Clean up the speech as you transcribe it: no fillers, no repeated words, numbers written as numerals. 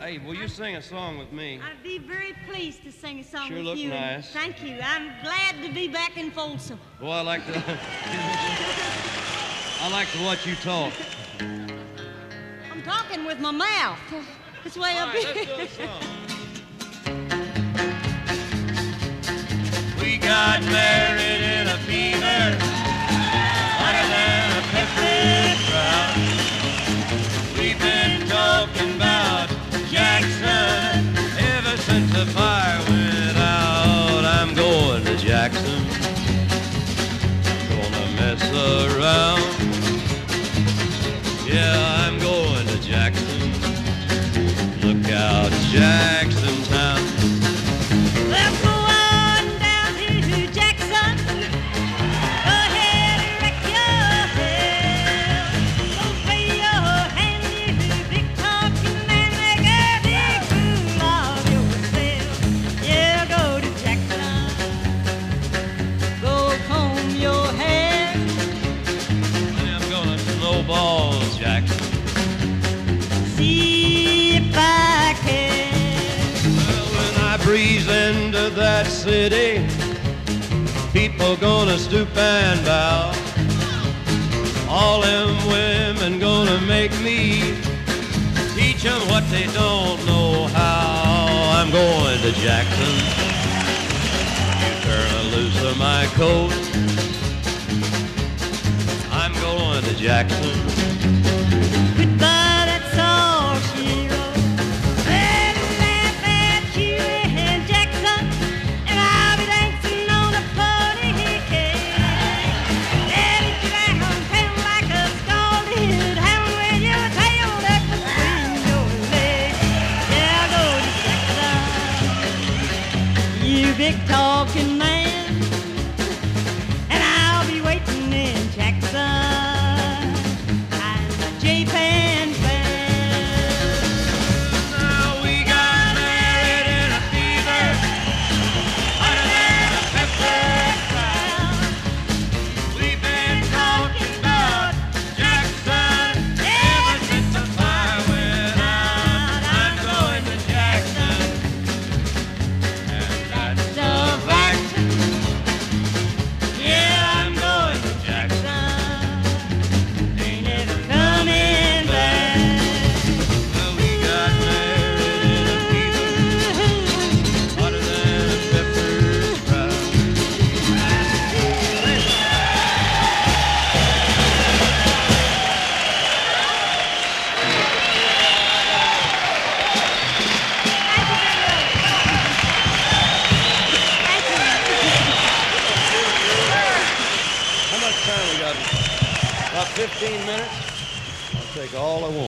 Hey, will you sing a song with me? I'd be very pleased to sing a song Sure with look you. nice. Thank you. I'm glad to be back in Folsom. Boy, I like to. I like to watch you talk. I'm talking with my mouth. This way All up right, here. let's do a song. We got married in a fever, hotter than a pepper sprout. We've been talking about Jackson ever since the fire went out. I'm going to Jackson, gonna mess around. Yeah, I'm going to Jackson. Look out, Jackson Town. Let's go on down to Jackson. Go ahead and wreck yourself. Don't play your hand, you big talking man. Make a big fool of yourself. Yeah, go to Jackson. Go comb your hair. I'm gonna snowball Jackson. See if I can. Well, when I breeze into that city, people gonna stoop and bow. All them women gonna make me teach them what they don't know how. I'm going to Jackson. You turn loose of my coat. I'm going to Jackson. Goodbye, that's all she wrote. Let her laugh at you in Jackson, and I'll be dancing on a pony cake. Let it downtown like a scalded hound with your tail tucked between your legs. Yeah, go to Jackson, you big talking man, and I'll be waiting in Jackson. J-Pan fan. Now we got married in a fever, hotter than a pepper sprout. We've been talking about Jackson ever since the fire went out. I'm going to Jackson, and that's a fact. Yeah, I'm going to Jackson. Ain't never coming back. Well, we got married in a fever, hotter than a pepper sprout. How much time we got? About 15 minutes? I'll take all I want.